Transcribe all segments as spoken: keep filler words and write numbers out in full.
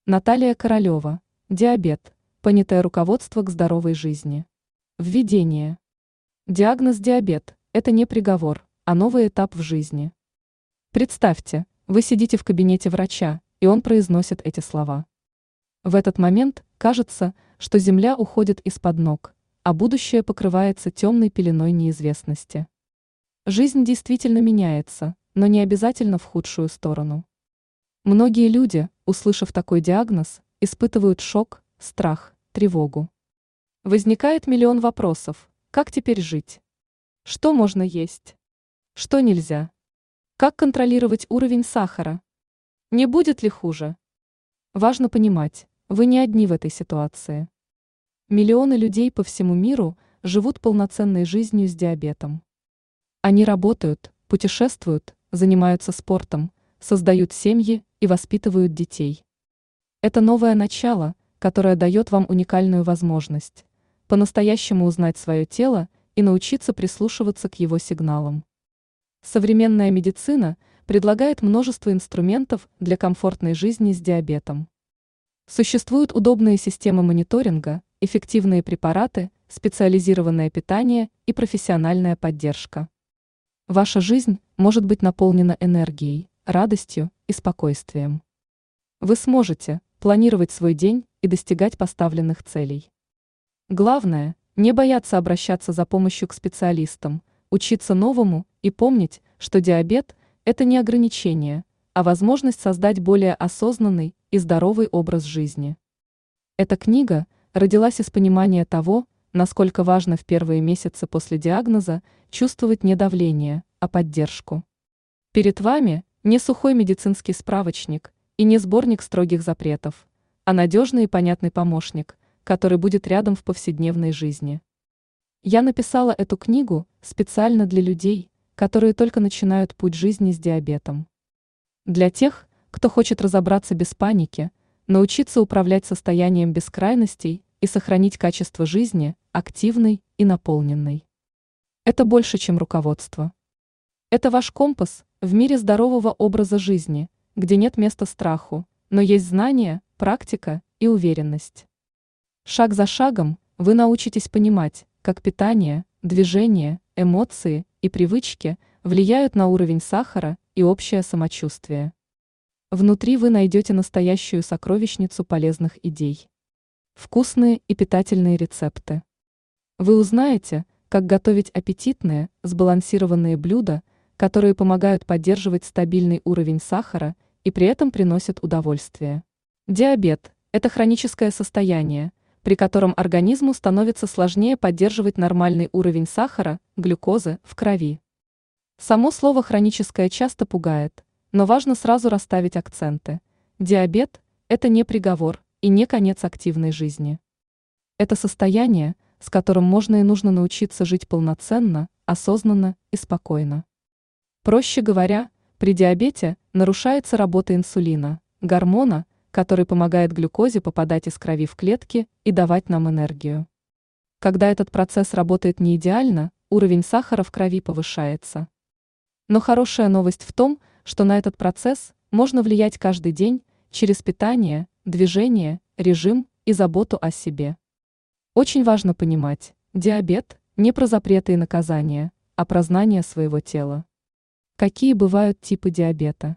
Наталья Королева. Диабет. Понятое руководство к здоровой жизни. Введение. Диагноз диабет – это не приговор, а новый этап в жизни. Представьте, вы сидите в кабинете врача, и он произносит эти слова. В этот момент кажется, что земля уходит из-под ног, а будущее покрывается темной пеленой неизвестности. Жизнь действительно меняется, но не обязательно в худшую сторону. Многие люди, услышав такой диагноз, испытывают шок, страх, тревогу. Возникает миллион вопросов: как теперь жить? Что можно есть? Что нельзя? Как контролировать уровень сахара? Не будет ли хуже? Важно понимать, вы не одни в этой ситуации. Миллионы людей по всему миру живут полноценной жизнью с диабетом. Они работают, путешествуют, занимаются спортом, создают семьи и воспитывают детей. Это новое начало, которое дает вам уникальную возможность по-настоящему узнать свое тело и научиться прислушиваться к его сигналам. Современная медицина предлагает множество инструментов для комфортной жизни с диабетом. Существуют удобные системы мониторинга, эффективные препараты, специализированное питание и профессиональная поддержка. Ваша жизнь может быть наполнена энергией, радостью и спокойствием. Вы сможете планировать свой день и достигать поставленных целей. Главное – не бояться обращаться за помощью к специалистам, учиться новому и помнить, что диабет – это не ограничение, а возможность создать более осознанный и здоровый образ жизни. Эта книга родилась из понимания того, насколько важно в первые месяцы после диагноза чувствовать не давление, а поддержку. Перед вами не сухой медицинский справочник и не сборник строгих запретов, а надежный и понятный помощник, который будет рядом в повседневной жизни. Я написала эту книгу специально для людей, которые только начинают путь жизни с диабетом. Для тех, кто хочет разобраться без паники, научиться управлять состоянием без крайностей и сохранить качество жизни, активной и наполненной. Это больше, чем руководство. Это ваш компас в мире здорового образа жизни, где нет места страху, но есть знания, практика и уверенность. Шаг за шагом вы научитесь понимать, как питание, движение, эмоции и привычки влияют на уровень сахара и общее самочувствие. Внутри вы найдете настоящую сокровищницу полезных идей. Вкусные и питательные рецепты. Вы узнаете, как готовить аппетитные, сбалансированные блюда, которые помогают поддерживать стабильный уровень сахара и при этом приносят удовольствие. Диабет – это хроническое состояние, при котором организму становится сложнее поддерживать нормальный уровень сахара, глюкозы в крови. Само слово «хроническое» часто пугает, но важно сразу расставить акценты. Диабет – это не приговор и не конец активной жизни. Это состояние, с которым можно и нужно научиться жить полноценно, осознанно и спокойно. Проще говоря, при диабете нарушается работа инсулина, гормона, который помогает глюкозе попадать из крови в клетки и давать нам энергию. Когда этот процесс работает не идеально, уровень сахара в крови повышается. Но хорошая новость в том, что на этот процесс можно влиять каждый день через питание, движение, режим и заботу о себе. Очень важно понимать, диабет не про запреты и наказания, а про знание своего тела. Какие бывают типы диабета?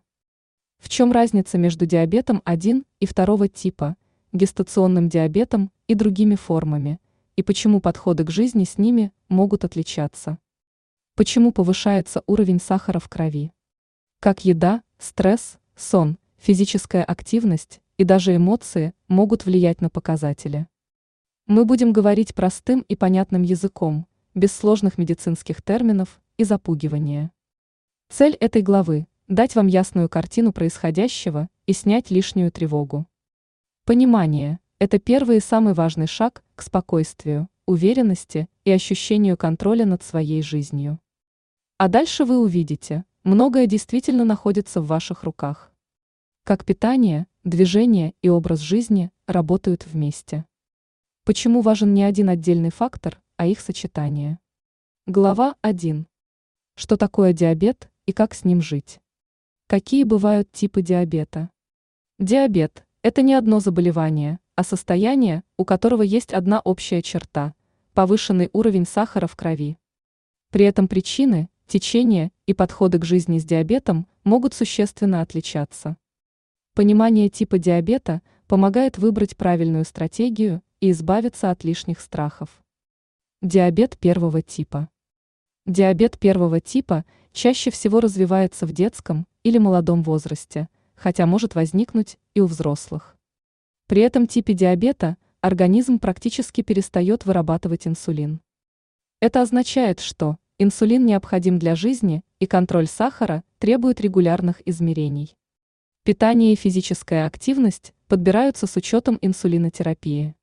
В чем разница между диабетом первого и второго типа, гестационным диабетом и другими формами, и почему подходы к жизни с ними могут отличаться? Почему повышается уровень сахара в крови? Как еда, стресс, сон, физическая активность и даже эмоции могут влиять на показатели? Мы будем говорить простым и понятным языком, без сложных медицинских терминов и запугивания. Цель этой главы – дать вам ясную картину происходящего и снять лишнюю тревогу. Понимание – это первый и самый важный шаг к спокойствию, уверенности и ощущению контроля над своей жизнью. А дальше вы увидите, многое действительно находится в ваших руках. Как питание, движение и образ жизни работают вместе. Почему важен не один отдельный фактор, а их сочетание? Глава первая. Что такое диабет и как с ним жить? Какие бывают типы диабета? Диабет – Это не одно заболевание, а состояние, у которого есть одна общая черта – повышенный уровень сахара в крови. При этом причины, течение и подходы к жизни с диабетом могут существенно отличаться. Понимание типа диабета помогает выбрать правильную стратегию и избавиться от лишних страхов. Диабет первого типа. Диабет первого типа чаще всего развивается в детском или молодом возрасте, хотя может возникнуть и у взрослых. При этом типе диабета организм практически перестает вырабатывать инсулин. Это означает, что инсулин необходим для жизни, и контроль сахара требует регулярных измерений. Питание и физическая активность подбираются с учетом инсулинотерапии.